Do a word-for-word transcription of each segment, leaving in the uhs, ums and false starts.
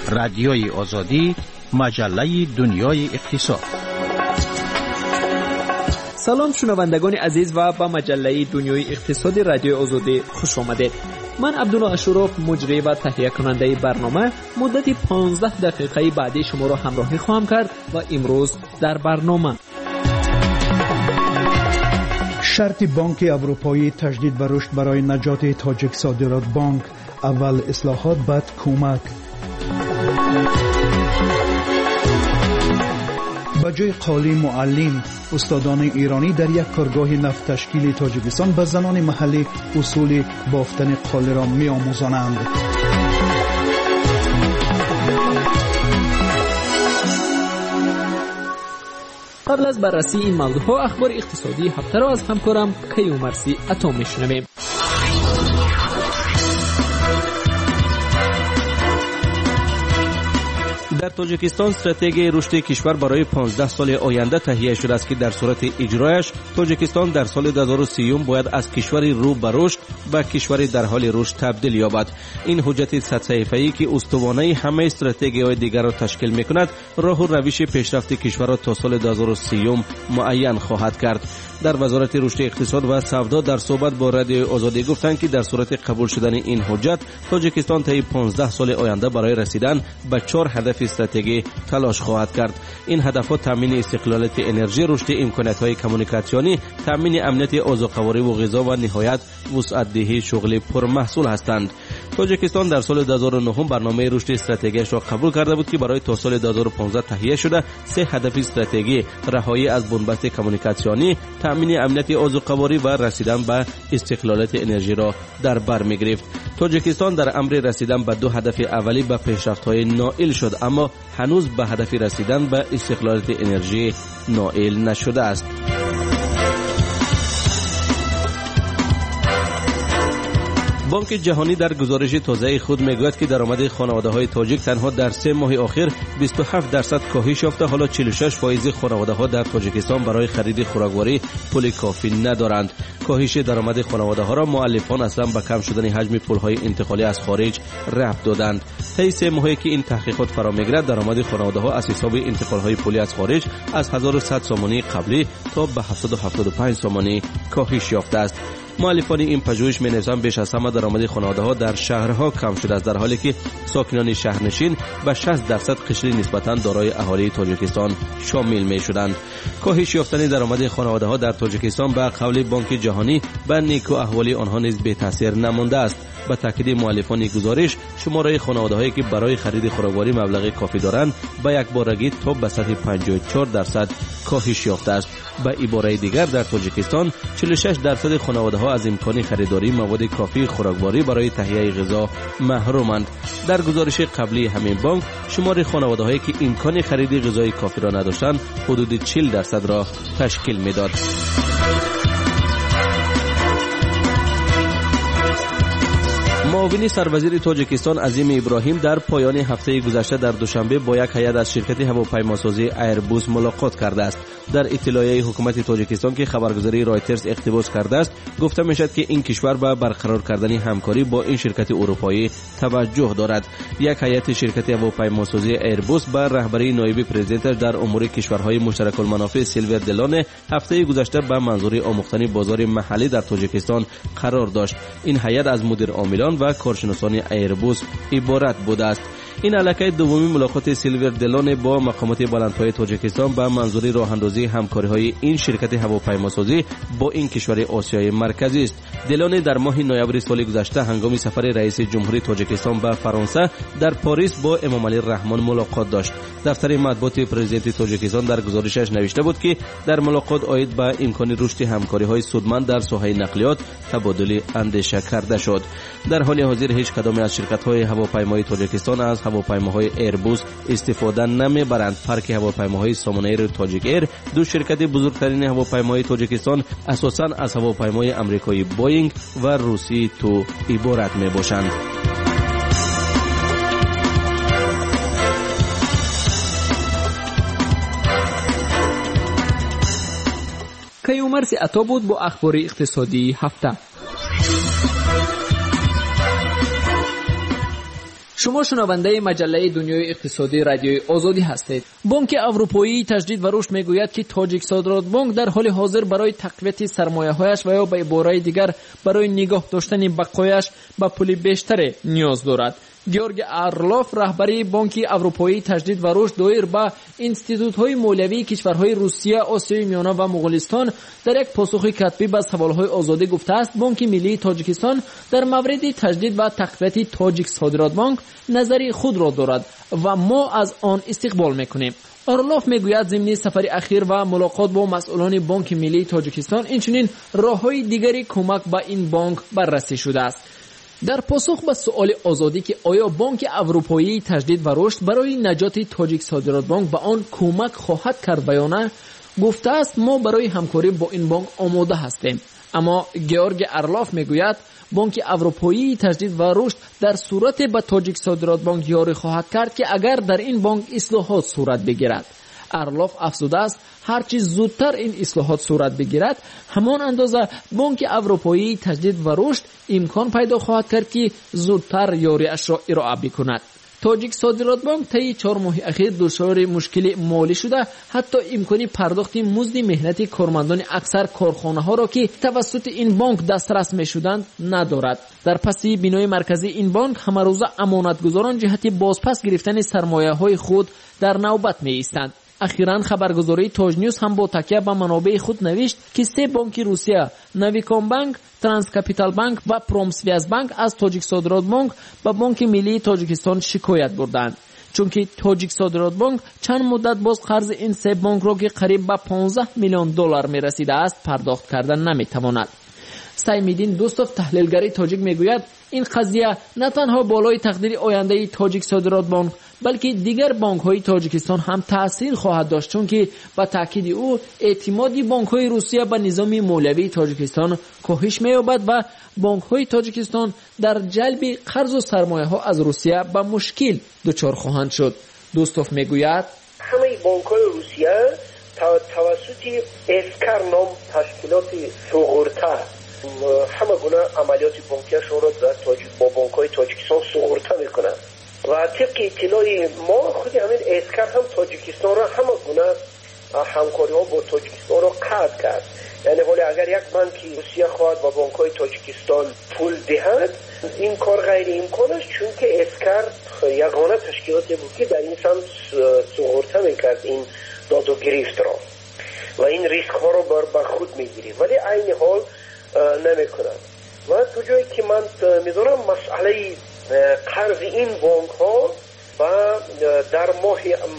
رادیوی آزادی، مجله دنیای اقتصاد. سلام شنوندگان عزیز و به مجله دنیای اقتصاد رادیو آزادی خوش آمدید. من عبدالله اشرف، مجری و تهیه کننده برنامه، مدت پانزده دقیقه بعدی شما را همراهی خواهم کرد و امروز در برنامه شرط بانک اروپایی تجدید و رشد برای نجات تاجیک صادرات بانک، اول اصلاحات بعد کمک. با جای قالی معلم، استادان ایرانی در یک کارگاه نفت تشکیل تاجیکستان به زنان محلی اصول بافتن قالی را می آموزانند. قبل از بررسی این موضوعها اخبار اقتصادی هفته را از همکارم کیومرثی عطا میشنویم. در تاجیکستان استراتژی رشد کشور برای پانزده سال آینده تهیه شده است که در صورت اجرایش تاجیکستان در سال دو هزار و سی باید از کشوری رو به رشد به کشوری در حال رشد تبدیل یابد. این حجت صد صفحه‌ای که استوانه همه استراتژی‌های دیگر را تشکیل می‌کند، راه و روش پیشرفت کشور را تا سال دو هزار و سی معین خواهد کرد. در وزارت رشد اقتصاد و سودا در صحبت با رادیو آزادی گفتند که در صورت قبول شدن این حجت، تاجیکستان طی پانزده سال آینده برای رسیدن به چهار هدف استراتژی تلاش خواهد کرد. این هدف‌ها تامین استقلالیت انرژی، رشد امکانات‌های کمیونیکاسیونی، تامین امنیت غذاخوری و غذا و نهایت وسعت دهی شغل پرمحصول هستند. تاجیکستان در سال دو هزار و نه برنامه رشد استراتژیش را قبول کرده بود که برای تا سال دو هزار و پانزده تهیه شده سه هدف استراتژی رهایی از بنبست کمیونیکاسیونی، تامین امنیت غذاخوری و رسیدن به استقلالیت انرژی را در بر می‌گرفت. تاجیکستان در امر رسیدن به دو هدف اولی به پیشرفت‌های نائل شد، اما هنوز به هدف رسیدن به استقلالیت انرژی نائل نشده است. بانک جهانی در گزارش تازه خود میگوید که درآمد خانواده‌های تاجیک تنها در سه ماه اخیر بیست و هفت درصد کاهش یافته. حالا چهل و شش درصد خانواده‌ها در تاجیکستان برای خرید خوراکواری پول کافی ندارند. کاهش درآمد خانواده‌ها را مؤلفان اصلا به کم شدن حجم پول‌های انتقالی از خارج ربط دادند. طی سه ماهی که این تحقیقات فرا می‌گیرد، درآمد خانواده‌ها از حساب انتقال‌های پولی از خارج از هزار و صد سامانی قبلی تا به هفتصد و هفتاد و پنج سامانی کاهش یافته است. مؤلفان این پژوهش می‌نویسند بیش از همه درآمد خانواده‌ها در شهرها کم شده است، در حالی که ساکنان شهرنشین به شصت درصد قشری نسبتاً دارای اهالی تاجیکستان شامل می‌شدند. کاهش یافتن درآمد خانواده‌ها در تاجیکستان به قول بانک جهانی به نیکو احوال آنها نیز بی تاثیر نمانده است. به تاکید مؤلفان گزارش، شماره خانواده‌هایی که برای خرید خوراکواری مبلغ کافی دارند به یک بارگی تا به سطح پنجاه و چهار درصد کاهش یافته است. به عباره دیگر، در تاجیکستان چهل و شش درصد خانواده‌ها از امکان خریداری مواد کافی خوراکواری برای تهیه غذا محرومند. در گزارش قبلی همین بانک، شمار خانواده‌هایی که امکان خرید غذای کافی را نداشتند حدود چهل درصد را تشکیل می‌داد. معاون سروزیر تاجیکستان عظیم ابراهیم در پایان هفته گذشته در دوشنبه با یک هیئت از شرکت هواپیماسازی ایربوس ملاقات کرده است. در اطلاعیه حکومت تاجیکستان که خبرگزاری رایترز اقتباس کرده است، گفته میشد که این کشور به برقرار کردن همکاری با این شرکت اروپایی توجه دارد. یک هیئت شرکت هواپیماسازی ایربوس با رهبری نایب پرزیدنت در امور کشورهای مشترک المنافع سیلور دلون هفته گذشته به منظور آموختن بازار محلی در تاجیکستان قرار داشت. این هیئت از مدیر عاملان و کارشناسان ایربوس عبارت بوده است. این علاقه دومی ملاقات سیلور دلون با مقامات بلندپایه تاجیکستان به منظور راه‌اندازی همکاری‌های این شرکت هواپیماسازی با این کشور آسیای مرکزی است. دلون در ماه نوامبر سال گذشته هنگام سفر رئیس جمهوری تاجیکستان به فرانسه در پاریس با امام علی رحمان ملاقات داشت. دفتر مطبوعات پرزیدنت تاجیکستان در گزارشش نوشته بود که در ملاقات آید به امکان رشد همکاری‌های سودمند در ساحه نقلیات تبادل اندیشه کرده شد. در حال حاضر هیچ کدام از شرکت‌های هواپیمایی تاجیکستان از هواپیماهای ایربوس استفاده نمی‌برند. پارک هواپیماهای سامانایر تاجیک ایر، دو شرکت بزرگترین هواپیمای تاجیکستان، اساساً از هواپیمای آمریکایی بوئینگ و روسی تو عبارت می‌باشند. کیومرثی عطا بود با اخبار اقتصادی هفته. شما شنونده مجله دنیای اقتصادی رادیوی آزادی هستید. بانک اروپایی تجدید و رشد میگوید که تاجیک صادرات بانک در حال حاضر برای تقویت سرمایه‌هایش و یا به عبارت دیگر برای نگاه داشتن بقایش به پول بیشتر نیاز دارد. گیورگ ارلوف رهبری بانک اروپایی تجدید و رشد دایر به انستیتوت‌های مالیوی کشورهای روسیه، آسیای میانه و مغولستان در یک پاسخ کتبی به سوال‌های آزادی گفته است بانک ملی تاجیکستان در مورد تجدید و تقویت تاجیک صادرات بانک نظری خود را دارد و ما از آن استقبال می‌کنیم. ارلوف میگوید ضمن سفر اخیر و ملاقات با مسئولان بانک ملی تاجیکستان اینچنین راه‌های دیگری کمک به این بانک بررسی شده است. در پاسخ به سؤال آزادی که آیا بانک اروپایی تجدید و رشد برای نجات تاجیک صادرات بانک به آن کمک خواهد کرد یا نه، گفته است ما برای همکاری با این بانک آماده هستیم. اما گیورگ ارلوف میگوید بانک اروپایی تجدید و رشد در صورت به تاجیک صادرات بانک یاری خواهد کرد که اگر در این بانک اصلاحات صورت بگیرد. ارلوف افزوده است هرچی زودتر این اصلاحات صورت بگیرد همان اندازه بانک اروپایی تجدید و رشد امکان پیدا خواهد کرد که زودتر یاریش را ارائه بکند. تاجیک صادرات بانک طی چهار ماه اخیر دچار مشکل مالی شده، حتی امکانی پرداخت مزد مهنت کارمندان اکثر کارخانه‌ها را که توسط این بانک دسترس می‌شدند ندارد. در پس بینای مرکزی این بانک همه روزه امانتگزاران جهت بازپس گرفتن سرمایه‌های خود در نوبت می‌ایستند. اخیراً خبرگزاری تاج نیوز هم با تکیه به منابع خود نوشت که سه بانک روسیه، نویکام بانک، ترانس کپیتال بانک و پرومسویاز بانک از تاجیک صادرات بانک به بانک ملی تاجیکستان شکایت بردند، چون که تاجیک صادرات بانک چند مدت باز قرض این سه بانک را که قریب به پانزده میلیون دلار میرسیده است پرداخت کردن نمیتواند. سیمیدین دوستوف تحلیلگری تاجیک میگوید این قضیه نه تنها بالای تقدیر آینده تاجیک صادرات بانک بلکه دیگر بانک های تاجیکستان هم تاثیر خواهد داشت، چون که با تاکید او اعتمادی بانک های روسیه به نظام مالیوی تاجیکستان کاهش می‌یابد و بانک های تاجیکستان در جلب قرض و سرمایه ها از روسیه به مشکل دچار خواهند شد. دوستوف میگوید همه بانک های روسیه توسط اسکر نام تشکیلات سوغورته همه گونه عملیات بانکیشون را در تاجیک با بانک های تاجیکستان سوغورته میکنند و طبق اطلاع ما خود همین اسکر هم تاجیکستان را همه گونه همکاری ها با تاجیکستان را قطع کرد. یعنی حالا اگر یک بانکی روسیه خواهد با بانک های تاجیکستان پول دهد این کار غیر امکان است، چون که اسکر یگانه تشکیلاتی بود که در این سمت سوغورته میکرد این داد و گرفت را و این ریسک ها را بر خود میگیری، ولی عین حال نمیکنند. و تو جایی که من میدونم مسئله قرض این بانک ها و در ماه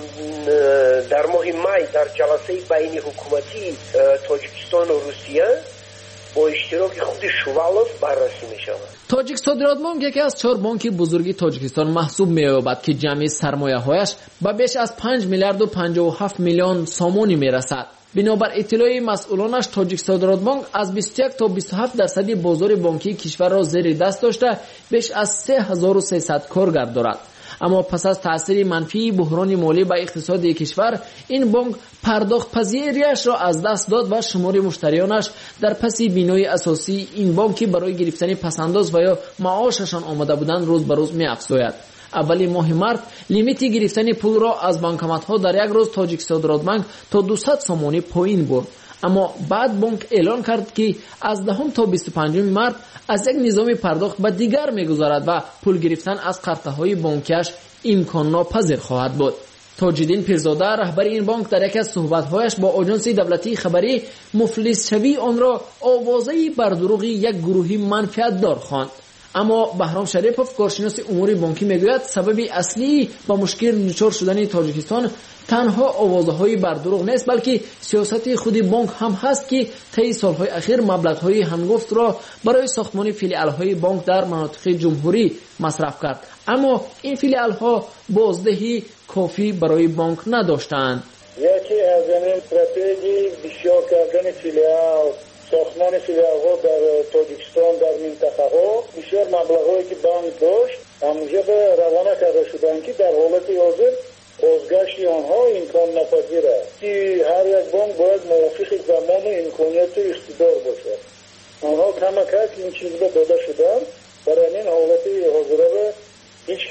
در ماه می در جلسه بین حکومتی تاجیکستان و روسیه با اشتراک خود شوالوف بررسی می شود. تاجیک صادرات بانک یکی از چهار بانک بزرگی تاجیکستان محسوب می یابد که جمعی سرمایه هایش به بیش از پنج میلیارد و پنجاه و هفت میلیون سامانی می رسد. بنابر اطلاع مسئولانش تاجیک صادرات بانک از بیست و یک تا بیست و هفت درصد بازار بانکی کشور را زیر دست داشته بیش از سه هزار و سیصد کارگر دارد. اما پس از تاثیر منفی بحران مالی به اقتصاد کشور این بانک پرداخت پذیریش را از دست داد و شمار مشتریانش در پس بینای اساسی این بانکی برای گرفتن پسنداز و یا معاششان آمده بودند روز به روز می افزاید. اولی ماه مارت لیمیت گرفتن پول را از بانکمات ها در یک روز تاجیک صادرات بانک تا دویست سامانی پایین برد، اما بعد بانک اعلان کرد که از دهم تا بیست و پنجم مارت از یک نظام پرداخت به دیگر میگذارد و پول گرفتن از قرضه های بانکیش امکان ناپذیر خواهد بود. تاجدین پیرزاده رهبر این بانک در یک از صحبت‌هایش با آژانس دولتی خبری مفلس شوی آن را آوازه بر دروغ یک گروهی منفعت دار خواند. اما بهرام شریفوف کارشناس امور بانکی میگوید سبب اصلی با مشکل دچار شدن تاجیکستان تنها آوازهای بر دروغ نیست، بلکه سیاست خود بانک هم هست که طی سالهای اخیر مبلغ‌های هنگفت را برای ساختمان فیلیال‌های بانک در مناطق جمهوری مصرف کرد، اما این فیلیال‌ها بازدهی کافی برای بانک نداشتند. یکی از این استراتژی بسیار کردن فیلیال ساختمان فیلیال‌ها در تاجیکستان در منطقه ها بسیار مبلغ‌هایی که بانک داشت همونجا به روانه کرده شدند که در حالت حاضر بازگشت آنها امکان ناپذیر است که هر یک بانک باید موافق زمان و امکانیت و اقتدار باشد. آنها کم کم این چیز را داده شدند، برای این حالت حاضره را هیچ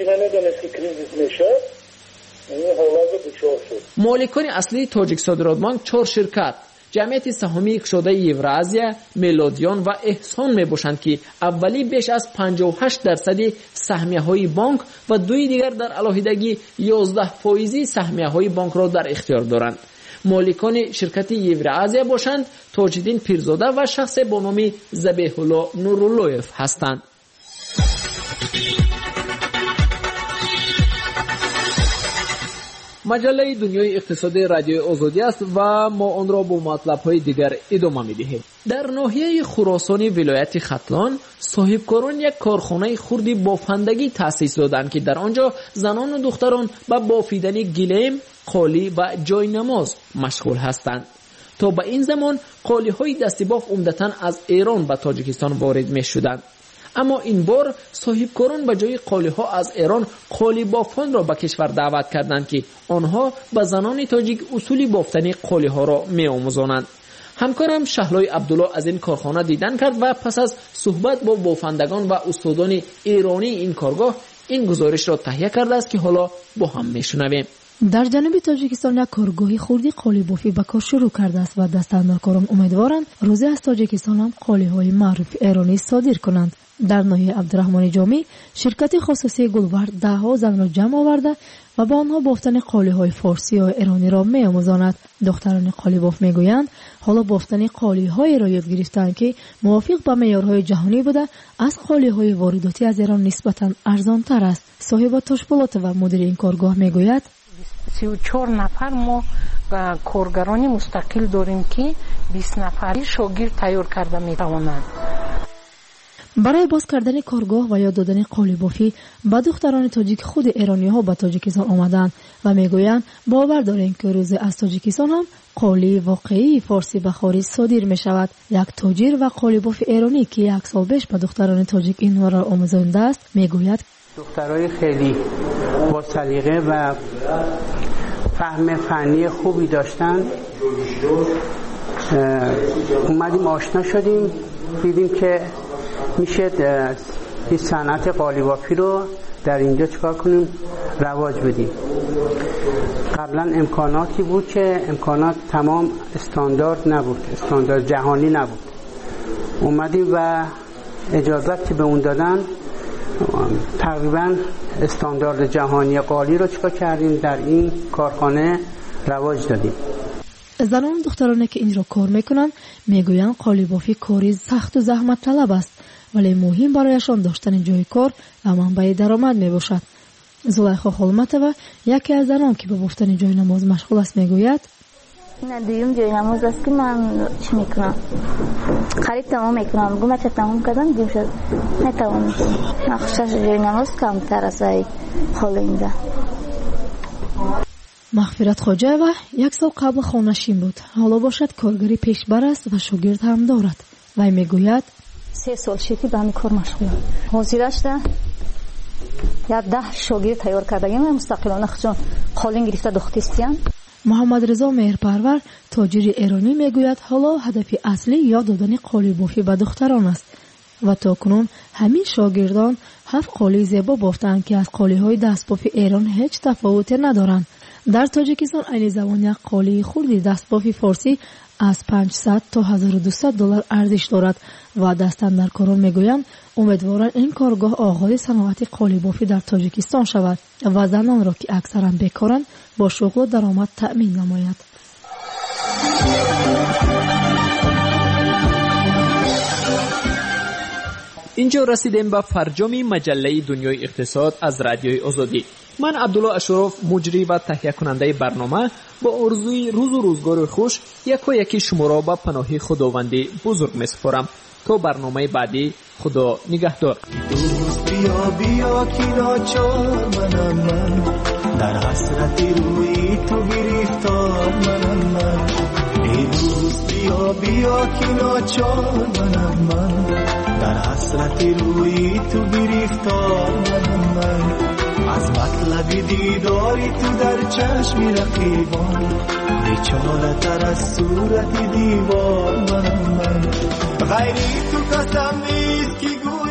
چی نمیدونست که کریزیس میشه این حالت دچار شد. مالکان اصلی تاجیک صادرات بانک چهار شرکت جمعیت سهامی شده یوراسیا، ملودیان و احسان می باشند که اولی بیش از پنجاه و هشت درصد سهمیه های بانک و دوی دیگر در علاهیدگی یازده فایزی سهمیه های بانک را در اختیار دارند. مالکان شرکت یوراسیا باشند تاج‌الدین پیرزاده و شخص با نام ذبیح الله نوراللهیف هستند. مجله دنیای اقتصادی رادیو آزادی است و ما آن را با مطلب‌های دیگر ادامه می‌دهیم. در ناحیه خراسان ولایت ختلان صاحبکاران یک کارخانه خردی بافندگی تأسیس دادند که در آنجا زنان و دختران به بافیدن گلیم، قالی و جای نماز مشغول هستند. تا به این زمان قالی‌های دستی باف عمدتاً از ایران به تاجیکستان وارد می‌شدند. اما این بار صاحبکاران به جای قالی‌ها از ایران قالی بافان را به کشور دعوت کردند که آنها به زنان تاجیک اصول بافتن قالی‌ها را می‌آموزانند. همکارم شهلای عبدالله از این کارخانه دیدن کرد و پس از صحبت با بافندگان و استادان ایرانی این کارگاه این گزارش را تهیه کرده است که حالا با هم می‌شنویم. در جنوب تاجیکستان یک کارگاهی خردی قالی بافی به کار شروع کرده است و دستاندرکاران امیدوارند روزی از تاجیکستان هم قالی‌های معروف ایرانی صادر کنند. در ناحیه عبدالرحمن جامی شرکت خصوصی گلبرگ ده ها زن را جمع آورده و با آنها بافتن قالی‌های فارسی و ایرانی را می‌آموزاند. دختران قالی باف می‌گویند حالا بافتن قالی‌های را یاد گرفتند که موافق با معیارهای جهانی بوده از قالی‌های وارداتی از ایران نسبتاً ارزان‌تر است. صاحب تاشپولات و مدیر این کارگاه می‌گوید سی و چهار نفر ما کارگرانی مستقل داریم که بیست نفری شاگرد تیار کرده می‌توانند. برای باز کردن کارگاه و یاد دادن قالی بافی به دختران تاجیک خود ایرانی ها به تاجیکستان آمدند و میگویند باور داریم که روز از تاجیکستان هم قالی واقعی فارسی به خارج صادر می شود. یک تاجر و قالی باف ایرانی که یک سال پیش به دختران تاجیک این را آموزانده است میگوید دخترای خیلی با سلیقه و فهم فنی خوبی داشتند. اومدیم آشنا شدیم، دیدیم که میشه این صنعت قالی بافی رو در اینجا چکار کنیم رواج بدیم. قبلا امکاناتی بود که امکانات تمام استاندارد نبود، استاندارد جهانی نبود. اومدیم و اجازت که به اون دادن تقریبا استاندارد جهانی قالی رو چکار کردیم در این کارخانه رواج دادیم. زنان دخترانی که اینجا کار میکنن میگویند قالی بافی کاری سخت و زحمت طلب است ولی مهم برایشان داشتن جای کار و منبع درآمد میباشد. زلیخا خولمتова یکی از زنان که به بافتن جای نماز مشغول است میگوید نه دویم جای نماز است که من چی میکنم خرید تمام میکنم گم چه تمام کردم دیم شد نتوانم نقشه جای نماز کمتر است ای خالنده. مغفرت خواجه‌وا یک سال قبل خانه‌شین بود. حالا باشد کارگری پیشبر است و شاگرد هم دارد. وی میگوید سه سال شدی به همین کار مشغولم. حاضرش ده یا ده شاگرد تیار کردیم مستقلانه خودشون قالین گرفته دختیستیان. محمد رضا مهرپرور تاجر ایرانی میگوید حالا هدف اصلی یاد دادن قالی بافی به دختران است و تاکنون همین شاگردان هفت قالی زیبا بافتند که از قالی‌های دستبافی ایران هیچ تفاوتی ندارند. در تاجیکستان عین زمان یک قالی خردی دستبافی فارسی از پانصد تا هزار و دویست دلار ارزش دارد و دستاندرکاران میگویند امیدوارند این کارگاه آغاز صنعت قالی بافی در تاجیکستان شود و زنان را که اکثرا بیکارند با شغل و درآمد تأمین نماید. اینجا رسیدیم به فرجام مجله دنیای اقتصاد از رادیوی آزادی. من عبدالله اشرف مجری و تهیه کننده برنامه با آرزوی روز و روزگار خوش یکا یکی شما را به پناه خداوندی بزرگ می‌سپارم. تا برنامه بعدی خدا نگهدار. دوست بیا بیا کی ناچار منم من در حسرتی روی تو گرفتار منم من ای دوست بیا بیا کی ناچار منم من در حسرتی روی تو گرفتار منم من از مطلب دیداری تو در چشم رقیبان بیچاره تر از صورت دیوار منم من غیری تو قسم نیست که